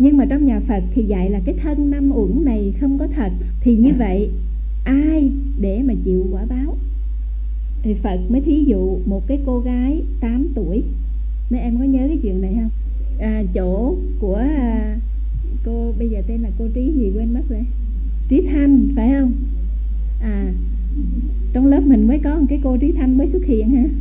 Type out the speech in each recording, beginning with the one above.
Nhưng mà trong nhà Phật thì dạy là cái thân năm uẩn này không có thật. Thì như vậy ai để mà chịu quả báo? Thì Phật mới thí dụ một cái cô gái 8 tuổi. Mấy em có nhớ cái chuyện này không? Chỗ của cô bây giờ tên là cô Trí gì quên mất rồi. Trí Thanh phải không? Trong lớp mình mới có một cái cô Trí Thanh mới xuất hiện ha.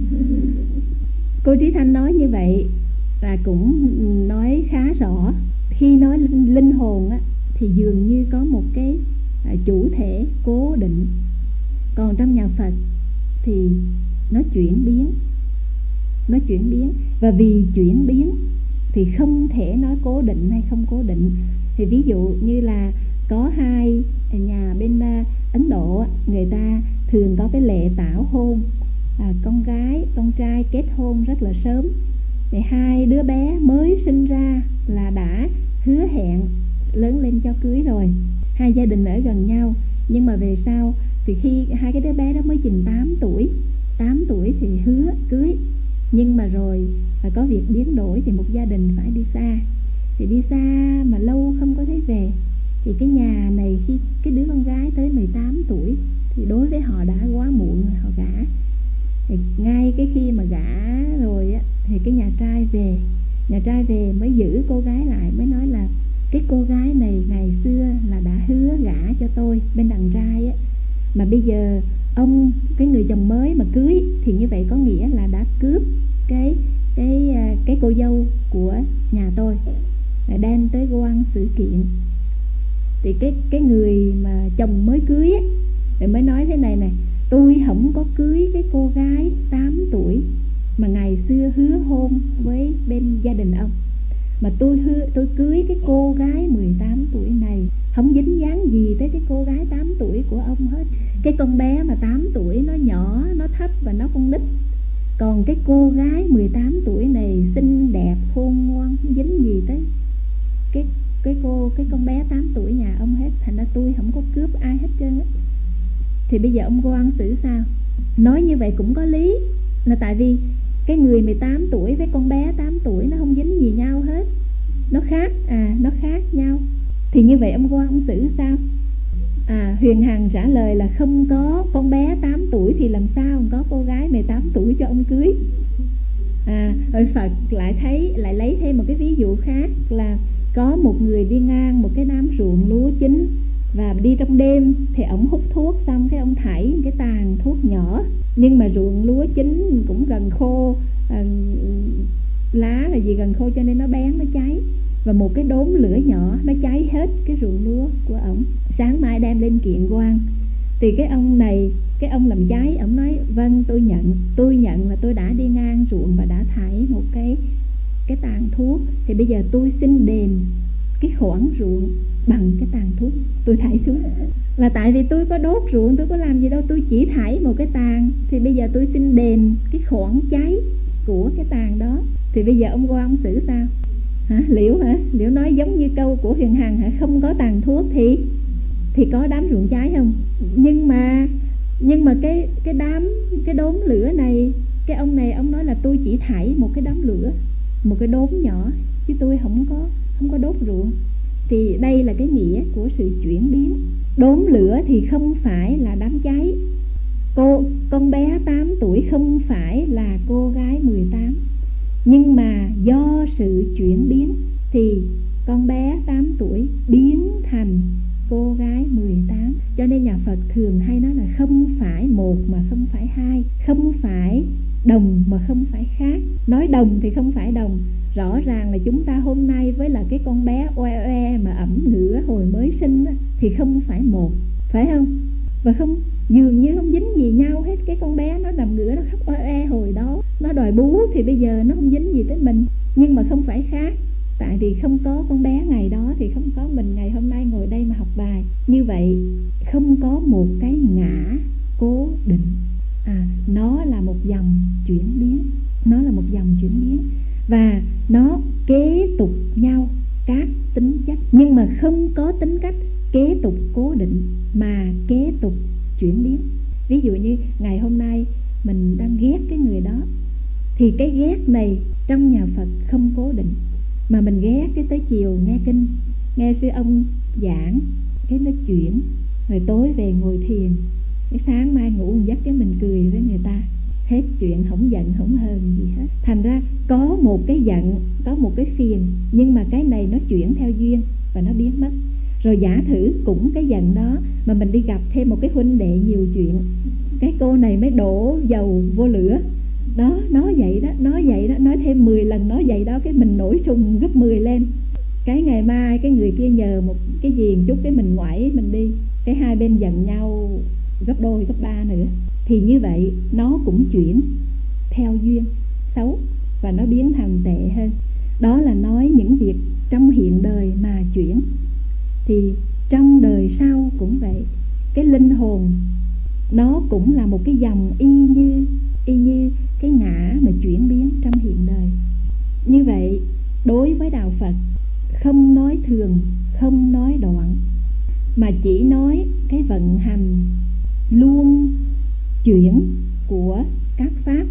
Cô Trí Thanh nói như vậy là cũng nói khá rõ. Khi nói linh hồn á, thì dường như có một cái chủ thể cố định. Còn trong nhà Phật thì nó chuyển biến. Nó chuyển biến. Và vì chuyển biến thì không thể nói cố định hay không cố định. Thì ví dụ như là có hai nhà bên Ấn Độ, người ta thường có cái lệ tảo hôn, con gái, con trai kết hôn rất là sớm. Thì hai đứa bé mới sinh ra là đã hứa hẹn lớn lên cho cưới rồi. Hai gia đình ở gần nhau. Nhưng mà về sau thì khi hai cái đứa bé đó mới chừng 8 tuổi thì hứa cưới. Nhưng mà rồi có việc biến đổi thì một gia đình phải đi xa. Thì đi xa mà lâu không có thấy về. Thì cái nhà này khi cái đứa con gái tới 18 tuổi thì đối với họ đã quá muộn rồi, họ gả. Thì ngay cái khi mà gả rồi á, thì cái nhà trai về mới giữ cô gái lại, mới nói là cái cô gái này ngày xưa là đã hứa gả cho tôi bên đằng trai á, mà bây giờ ông cái người chồng mới mà cưới thì như vậy có nghĩa là đã cướp cái cô dâu của nhà tôi, đem tới quan xử kiện. Thì cái người mà chồng mới cưới á, thì mới nói thế này nè: tôi không có cưới cái cô gái 8 tuổi mà ngày xưa hứa hôn với bên gia đình ông, mà tôi cưới cái cô gái 18 tuổi này, không dính dáng gì tới cái cô gái 8 tuổi của ông hết. Cái con bé mà 8 tuổi nó nhỏ, nó thấp và nó con nít. Còn cái cô gái 18 tuổi này xinh đẹp, khôn ngoan, không dính gì tới cái con bé 8 tuổi nhà ông hết. Thành ra tôi không có cướp ai hết trơn á. Thì bây giờ ông quan xử sao? Nói như vậy cũng có lý, là tại vì cái người 18 tuổi với con bé 8 tuổi nó không dính gì nhau hết, nó khác nhau. Thì như vậy ông quan ông xử sao? Huyền Hằng trả lời là không có con bé 8 tuổi thì làm sao có cô gái 18 tuổi cho ông cưới. Rồi Phật lại lấy thêm một cái ví dụ khác, là có một người đi ngang một cái đám ruộng lúa chín, và đi trong đêm thì ổng hút thuốc xong cái ông thảy cái tàn thuốc nhỏ. Nhưng mà ruộng lúa chín cũng gần khô, lá là gì gần khô cho nên nó bén, nó cháy. Và một cái đốm lửa nhỏ nó cháy hết cái ruộng lúa của ổng. Sáng mai đem lên kiện quan. Thì cái ông làm cháy, ổng nói vâng tôi nhận là tôi đã đi ngang ruộng và đã thải một cái tàn thuốc. Thì bây giờ tôi xin đền cái khoản ruộng bằng cái tàn thuốc tôi thải xuống. Là tại vì tôi có đốt ruộng, tôi có làm gì đâu, tôi chỉ thải một cái tàn. Thì bây giờ tôi xin đền cái khoản cháy của cái tàn đó. Thì bây giờ ông qua ông xử sao? Liễu nói giống như câu của Huyền Hằng hả? Không có tàn thuốc thì có đám ruộng cháy không? Nhưng mà cái đốm lửa này, cái ông này ông nói là tôi chỉ thải một cái đám lửa, một cái đốm nhỏ, chứ tôi không có đốt ruộng. Thì đây là cái nghĩa của sự chuyển biến. Đốm lửa thì không phải là đám cháy. Con bé 8 tuổi không phải là cô gái 18. Nhưng mà do sự chuyển biến thì con bé 8 tuổi biến thành cô gái 18. Cho nên nhà Phật thường hay nói là không phải một mà không phải hai, không phải đồng mà không phải khác. Nói đồng thì không phải đồng. Rõ ràng là chúng ta hôm nay với là cái con bé oe oe mà ẩm nửa hồi mới sinh đó, thì không phải một, phải không? Và dường như không dính gì nhau hết. Cái con bé nó nằm ngửa nó khóc oe oe hồi đó, nó đòi bú thì bây giờ nó không dính gì tới mình. Nhưng mà không phải khác. Tại vì không có con bé ngày đó thì không có mình ngày hôm nay ngồi đây mà học bài. Như vậy không có một cái ngã cố định. Nó là một dòng chuyển biến. Nó là một dòng chuyển biến. Và nó kế tục nhau các tính chất, nhưng mà không có tính cách kế tục cố định mà kế tục chuyển biến. Ví dụ như ngày hôm nay mình đang ghét cái người đó, thì cái ghét này trong nhà Phật không cố định, Mà mình ghét cái tới chiều nghe kinh, nghe sư ông giảng, cái nó chuyển, rồi tối về ngồi thiền, cái sáng mai ngủ một giấc cái mình cười với người ta, hết chuyện, không giận không hờn gì hết. Thành ra có một cái giận, có một cái phiền, nhưng mà cái này nó chuyển theo duyên và nó biến mất. Rồi giả thử cũng cái giận đó mà mình đi gặp thêm một cái huynh đệ nhiều chuyện, cái cô này mới đổ dầu vô lửa đó, nói vậy đó, nói vậy đó, nói thêm 10 lần nói vậy đó, cái mình nổi sùng gấp 10 lên. Cái ngày mai cái người kia nhờ một cái gì một chút, cái mình ngoải mình đi, cái hai bên giận nhau gấp đôi gấp ba nữa. Thì như vậy nó cũng chuyển theo duyên xấu và nó biến thành tệ hơn. Đó là nói những việc trong hiện đời mà chuyển. Thì trong đời sau cũng vậy, cái linh hồn nó cũng là một cái dòng y như cái ngã mà chuyển biến trong hiện đời. Như vậy đối với đạo Phật không nói thường, không nói đoạn, mà chỉ nói cái vận hành luôn chuyển của các pháp.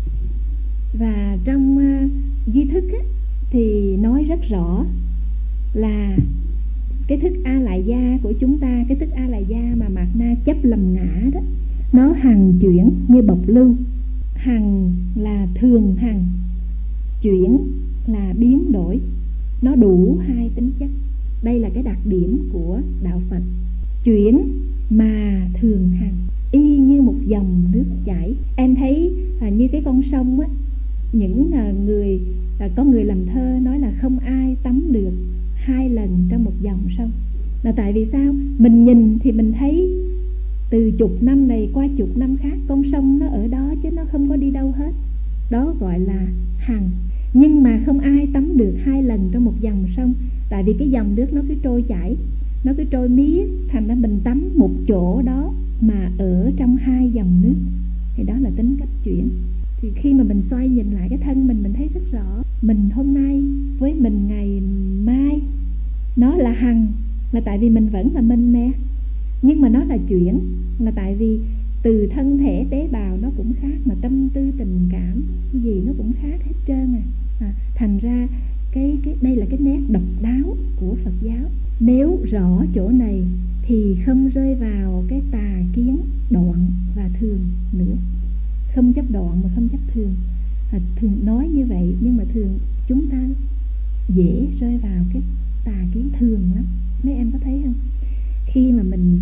Và trong duy thức á, thì nói rất rõ là cái thức A Lại Gia của chúng ta, cái thức A Lại Gia mà Mạt Na chấp lầm ngã đó, nó hằng chuyển như bộc lưu. Hằng là thường hằng, chuyển là biến đổi, nó đủ hai tính chất. Đây là cái đặc điểm của đạo Phật, chuyển mà thường hằng, y như một dòng nước chảy. Em thấy như cái con sông á, những người có người làm thơ nói là không ai tắm được 2 lần trong một dòng sông. Là tại vì sao? Mình nhìn thì mình thấy từ chục năm này qua chục năm khác, con sông nó ở đó chứ nó không có đi đâu hết. Đó gọi là hằng. Nhưng mà không ai tắm được 2 lần trong một dòng sông, tại vì cái dòng nước nó cứ trôi chảy, nó cứ trôi mía, thành ra mình tắm một chỗ đó mà ở trong 2 dòng nước. Thì đó là tính cách chuyển. Thì khi mà mình xoay nhìn lại cái thân mình thấy rất rõ, mình hôm nay với mình ngày mai nó là hằng, là tại vì mình vẫn là mình nè. Nhưng mà nó là chuyển, là tại vì từ thân thể tế bào nó cũng khác, mà tâm tư tình cảm gì nó cũng khác hết trơn thành ra đây là cái nét độc đáo của Phật giáo. Nếu rõ chỗ này thì không rơi vào cái tà kiến đoạn và thường nữa. Không chấp đoạn mà không chấp thường. Thường nói như vậy, nhưng mà thường chúng ta dễ rơi vào cái tà kiến thường lắm. Mấy em có thấy không? Khi mà mình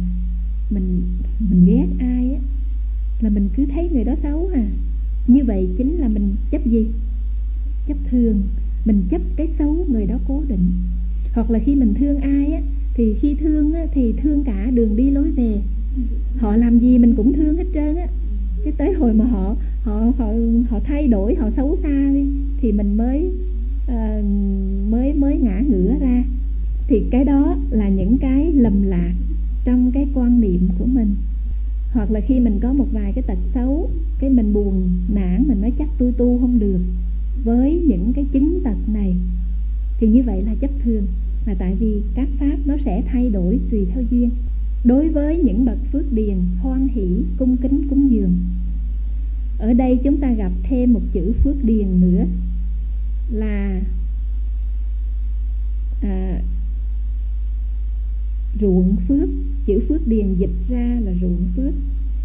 ghét ai á, là mình cứ thấy người đó xấu Như vậy chính là mình chấp gì? Chấp thường. Mình chấp cái xấu người đó cố định. Hoặc là khi mình thương ai á, thì khi thương á, thì thương cả đường đi lối về. Họ làm gì mình cũng thương hết trơn á. Cái tới hồi mà họ thay đổi, họ xấu xa đi, thì mình mới ngã ngửa ra. Thì cái đó là những cái lầm lạc trong cái quan niệm của mình. Hoặc là khi mình có một vài cái tật xấu, cái mình buồn nản, mình nói chắc tôi tu không được với những cái chứng tật này, thì như vậy là chấp thường. Là tại vì các pháp nó sẽ thay đổi tùy theo duyên. Đối với những bậc phước điền, hoan hỷ, cung kính, cúng dường, ở đây chúng ta gặp thêm một chữ phước điền nữa là ruộng phước. Chữ phước điền dịch ra là ruộng phước.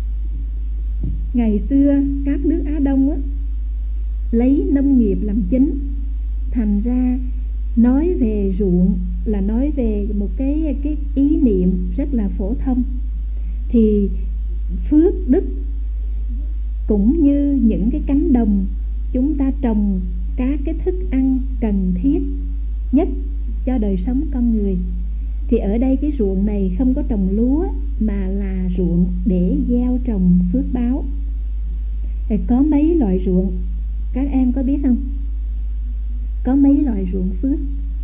Ngày xưa các nước Á Đông á, lấy nông nghiệp làm chính, thành ra nói về ruộng là nói về một cái ý niệm rất là phổ thông. Thì phước đức cũng như những cái cánh đồng chúng ta trồng các cái thức ăn cần thiết nhất cho đời sống con người. Thì ở đây cái ruộng này không có trồng lúa, mà là ruộng để gieo trồng phước báo. Thì có mấy loại ruộng, các em có biết không? Có mấy loại ruộng phước?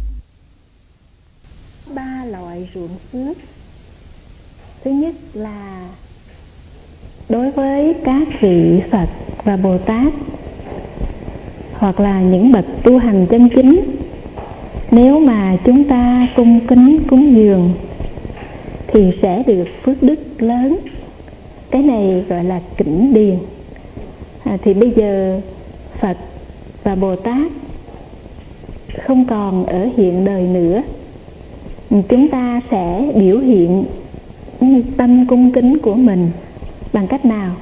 3 loại ruộng phước. Thứ nhất là đối với các vị Phật và Bồ Tát, hoặc là những bậc tu hành chân chính, nếu mà chúng ta cung kính cúng dường thì sẽ được phước đức lớn. Cái này gọi là kỉnh điền. Thì bây giờ Phật và Bồ Tát không còn ở hiện đời nữa, chúng ta sẽ biểu hiện tâm cung kính của mình bằng cách nào?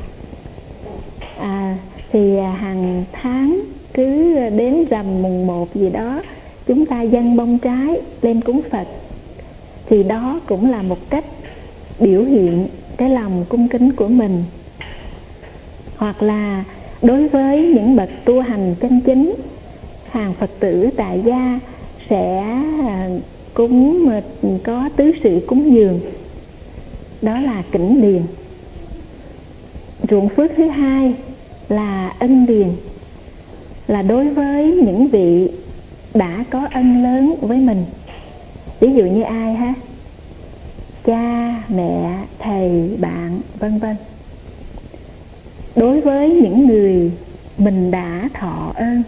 Thì hàng tháng cứ đến rằm mùng 1 gì đó, chúng ta dâng bông trái lên cúng Phật. Thì đó cũng là một cách biểu hiện cái lòng cung kính của mình. Hoặc là đối với những bậc tu hành chân chính, hàng Phật tử tại gia sẽ có tứ sự cúng dường, đó là kính điền. Ruộng phước thứ hai là ân điền, là đối với những vị đã có ân lớn với mình. Ví dụ như ai ha? Cha, mẹ, thầy, bạn, vân vân. Đối với những người mình đã thọ ơn,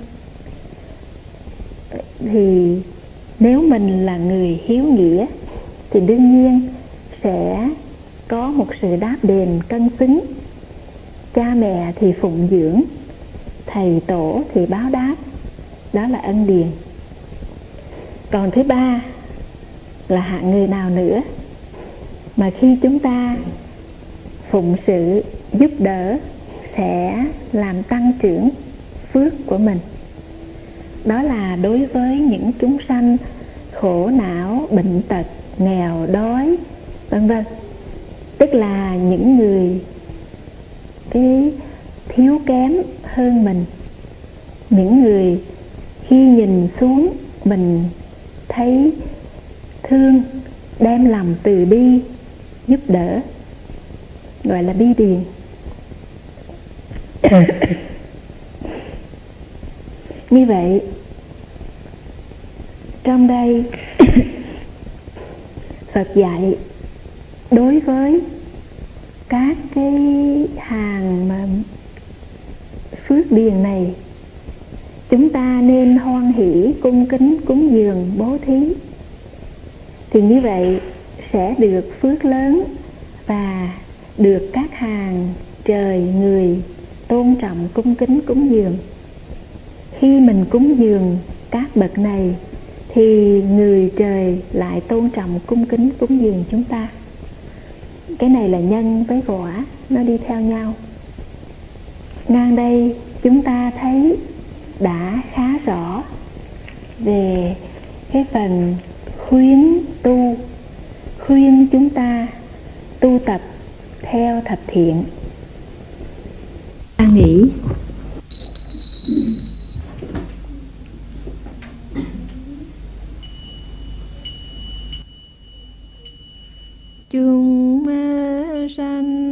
thì nếu mình là người hiếu nghĩa thì đương nhiên sẽ có một sự đáp đền cân xứng. Cha mẹ thì phụng dưỡng, thầy tổ thì báo đáp, đó là ân điền. Còn thứ ba là hạng người nào nữa mà khi chúng ta phụng sự giúp đỡ sẽ làm tăng trưởng phước của mình, đó là đối với những chúng sanh khổ não, bệnh tật, nghèo, đói, vân vân. Tức là những người thiếu kém hơn mình, những người khi nhìn xuống mình thấy thương, đem lòng từ bi giúp đỡ, gọi là bi điền. Như vậy trong đây Phật dạy đối với các cái hàng mà phước điền này, chúng ta nên hoan hỷ cung kính cúng dường bố thí, thì như vậy sẽ được phước lớn và được các hàng trời người tôn trọng cung kính cúng dường. Khi mình cúng dường các bậc này thì người trời lại tôn trọng cung kính cúng dường chúng ta. Cái này là nhân với quả, nó đi theo nhau. Ngang đây chúng ta thấy đã khá rõ về cái phần khuyến tu, khuyên chúng ta tu tập theo thập thiện. Ta nghĩ chúng sanh